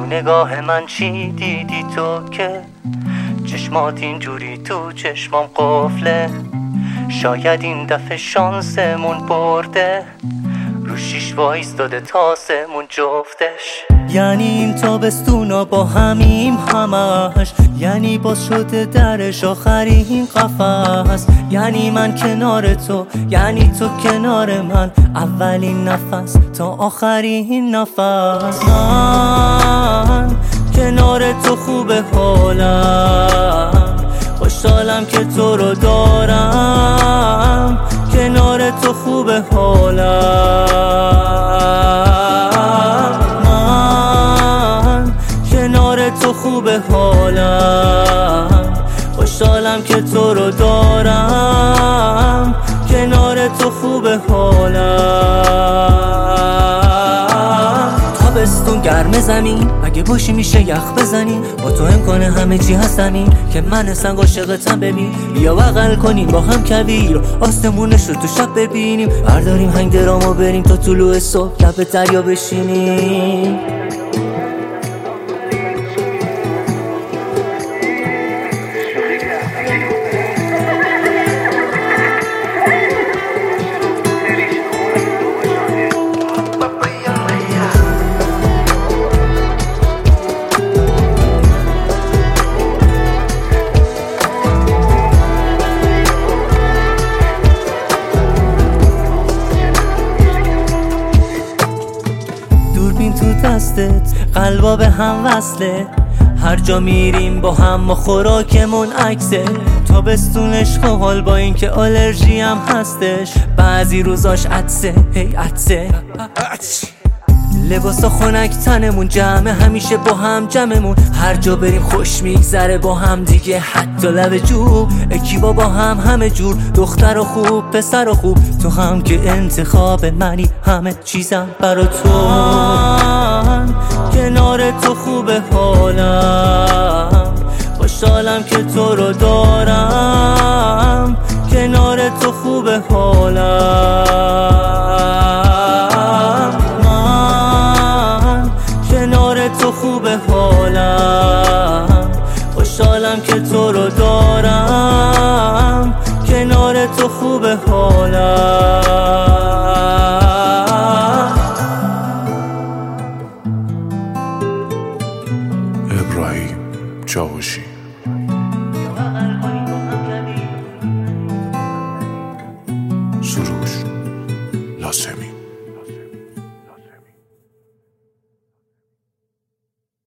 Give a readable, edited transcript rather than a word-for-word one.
نگاه من چی دیدی تو که چشمات اینجوری تو چشمام قفله؟ شاید این دفعه شانسمون برده، رو شیش وایستاده تاسمون جفتش. یعنی این تابستونا با همیم همش، یعنی باز شده درش آخرین قفس. یعنی من کنار تو، یعنی تو کنار من، اولین نفس تا آخرین نفس. من کنار تو خوبه حالم، خوشحالم که تو رو دارم. کنار تو خوبه حالم، من کنار تو خوبه حالم، خوشحالم که تو رو دارم. کنار تو خوبه حالم. تابستون گرم زمین، اگه باشی میشه یخ بزنیم. با تو امکانه همه چی هستنیم، که من سنگ عاشقتم. ببین بیا بغل کنیم با هم کویر، آسمونش رو تو شب ببینیم. برداریم هنگ درامو بریم تا طلوع صبح لب دریا بشینیم. دوربین تو دستت، قلبا به هم وصله، هر جا میریم با هم، ما خوراکمون عکسه. تابستونش حال با این که آلرژی هم هستش، بعضی روزاش عطسه، هی عطسه. لباسا خنک تنمون جمعه، همیشه با هم جمعمون. هر جا بریم خوش میگذره با هم دیگه، حتی لب جو. اکیبا با هم همه جور، دختر و خوب پسر و خوب. تو هم که انتخاب منی، همه چیزم برا تو. من کنار تو خوبه حالم، خوشحالم که تو رو دارم. کنار تو خوبه حالم، کنار تو خوبه حالم، خوشحالم که تو رو دارم. کنار تو خوبه حالم. ابراهیم چاوشی.